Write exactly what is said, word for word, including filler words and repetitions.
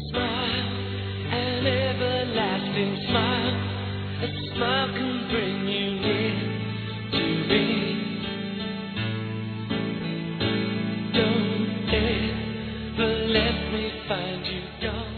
Smile, an everlasting smile. A smile can bring you near to me. Don't ever let me find you gone.